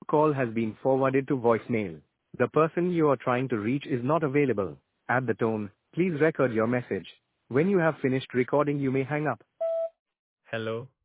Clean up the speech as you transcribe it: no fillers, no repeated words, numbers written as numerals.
Call has been forwarded to voicemail. The person you are trying to reach is not available. At the tone, please record your message. When you have finished recording, you may hang up. Hello.